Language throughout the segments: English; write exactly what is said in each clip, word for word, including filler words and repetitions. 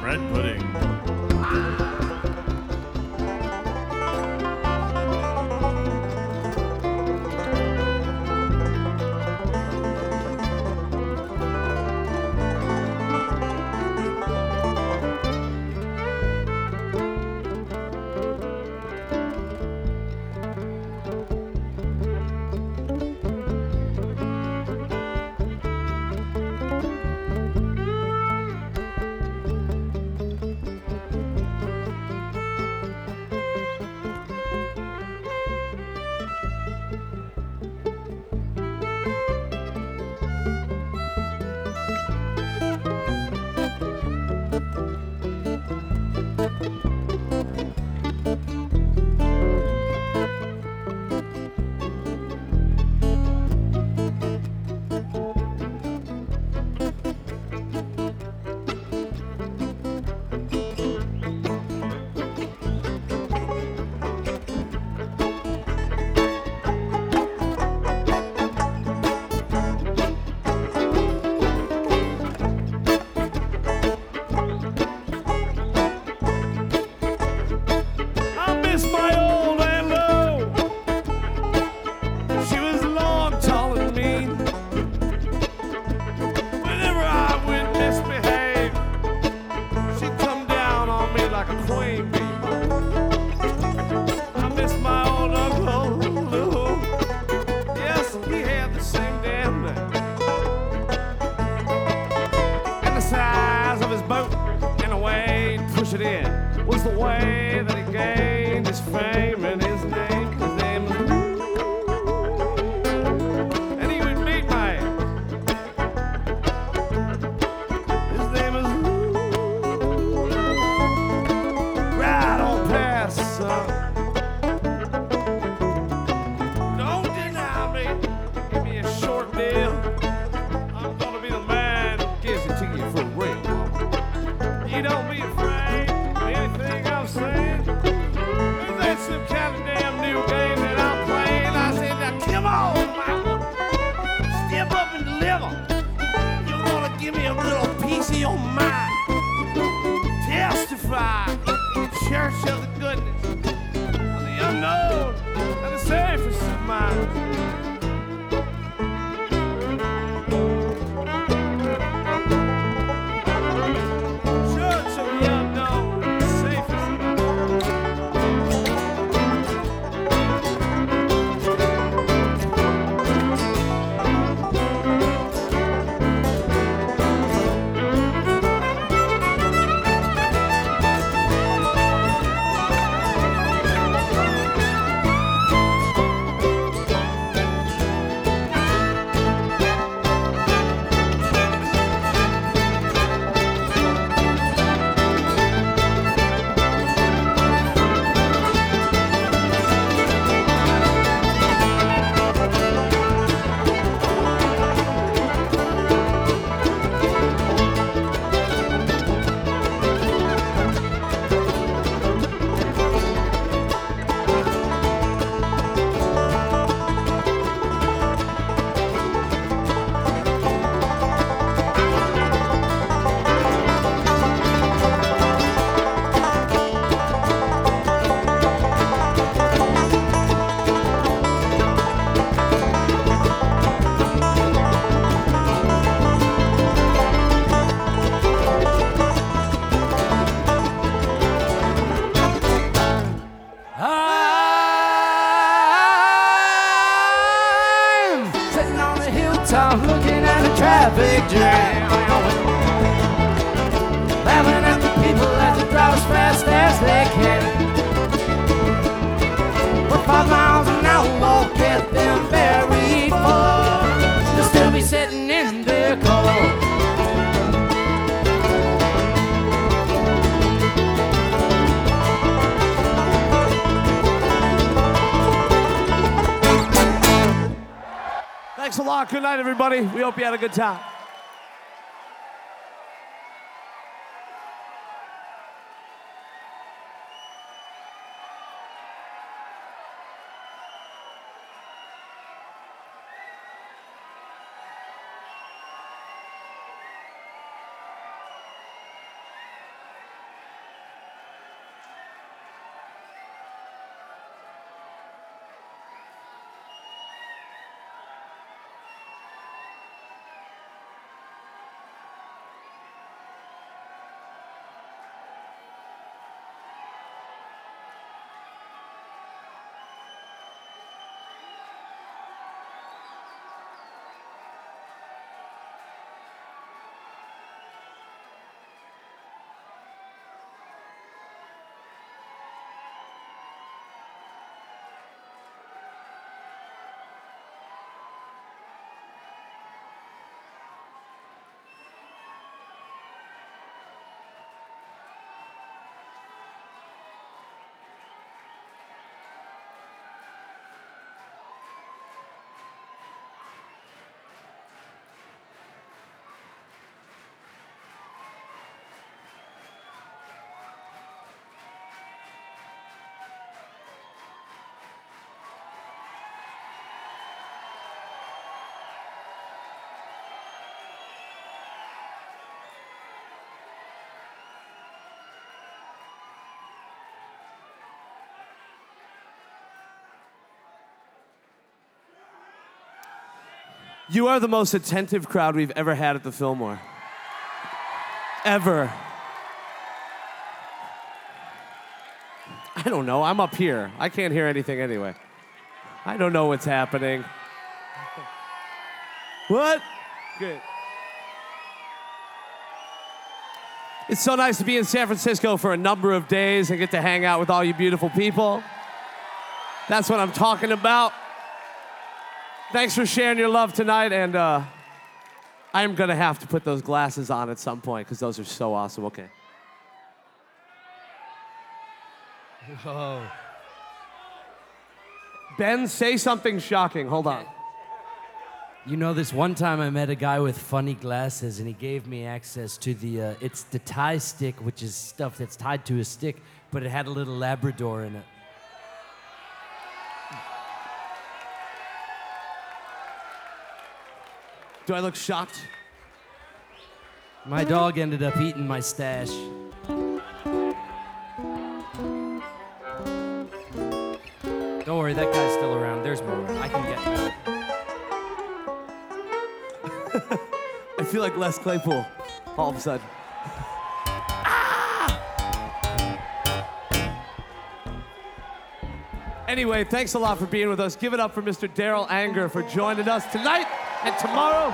bread pudding. Thanks a lot. Good night, everybody. We hope you had a good time. You are the most attentive crowd we've ever had at the Fillmore. Ever. I don't know, I'm up here. I can't hear anything anyway. I don't know what's happening. What? Good. It's so nice to be in San Francisco for a number of days and get to hang out with all you beautiful people. That's what I'm talking about. Thanks for sharing your love tonight, and uh, I'm gonna have to put those glasses on at some point because those are so awesome. Okay. Oh. Ben, say something shocking. Hold on. You know, this one time I met a guy with funny glasses, and he gave me access to the, uh, it's the tie stick, which is stuff that's tied to a stick, but it had a little Labrador in it. Do I look shocked? My dog ended up eating my stash. Don't worry, that guy's still around. There's more. I can get more. I feel like Les Claypool all of a sudden. Ah! Anyway, thanks a lot for being with us. Give it up for Mister Daryl Anger for joining us tonight and tomorrow.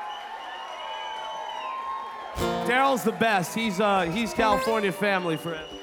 Daryl's the best. He's uh, he's California family forever.